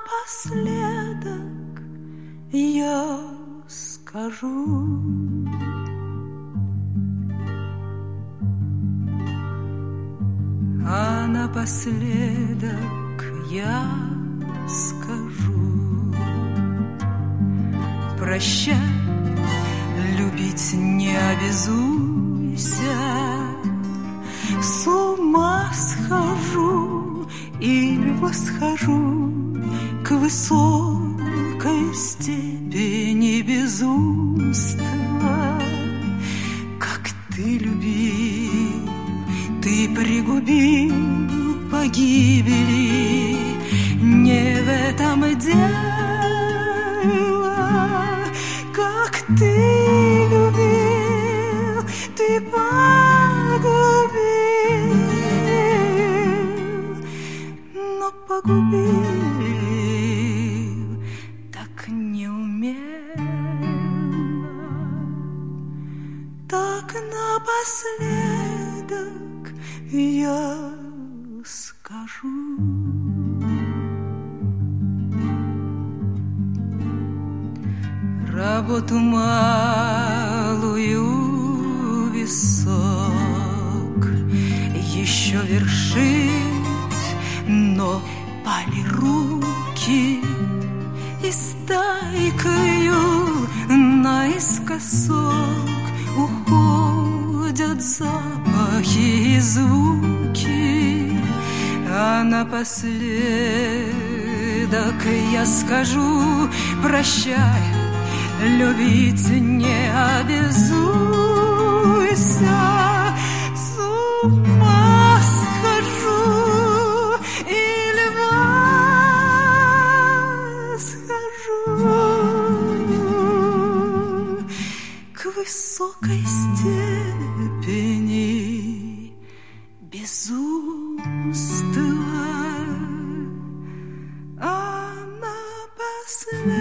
напоследок я скажу. А напоследок я скажу: прощай, любить не обязуйся. С ума схожу или восхожу к высокой степени безумства. Как ты любил, ты пригубил погибели. Не в этом дело. Как ты любил, ты погубил, но погубил так неумело. Так напоследок я скажу: работу малую висок еще вершить, но пали руки, и стайкою наискосок уходят запахи и звуки. А напоследок я скажу: прощай, любить не обязуйся. С ума схожу или восхожу к высокой степени безумства. А напоследок